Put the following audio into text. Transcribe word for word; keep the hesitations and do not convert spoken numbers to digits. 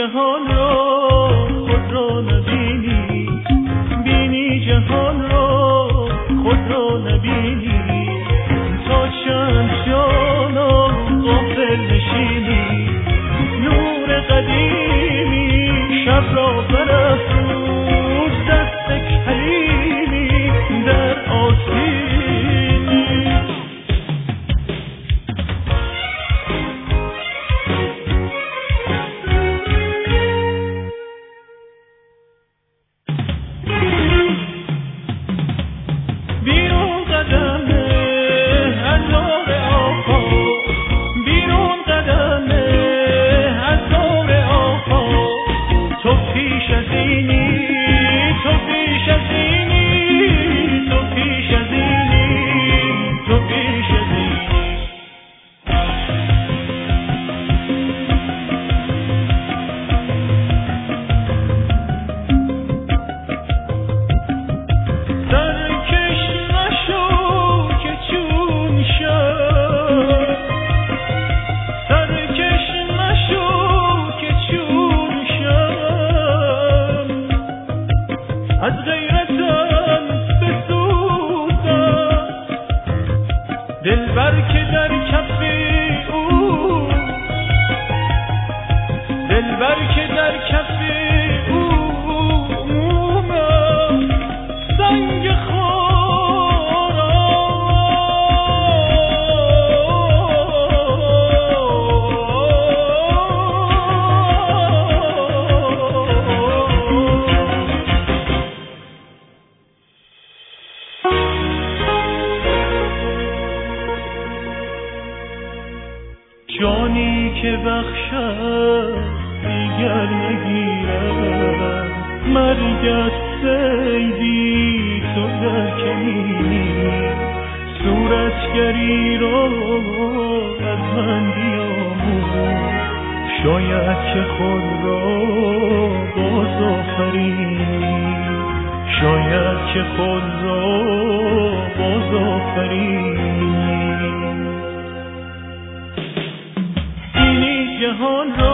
جهان را خود را نبینی، بینی جهان را خود را نبینی، تا چند جانا غافل نشینی، نور قدیمی شب را برافروز، دست کلیمی در آستینی. بیرون قدمه از دور آقا، بیرون قدمه از دور آقا، تو پیش از اینی، تو پیش از اینی، تو پیش از اینی، تو پیش از اینی. سرکش نشو که چون شد، سرکش نشو که چون شد، از غیرتم بسوزم، دلبر که در کف او، دلبر که در کف او مومم، سنگ جانی که بخشد دیگر نگیرد، مرگت صیدی تو در کمینی، صورتگری را از من بیاموز، شاید که خود را باز آفرینی، شاید که خود را باز آفرینی. جهان را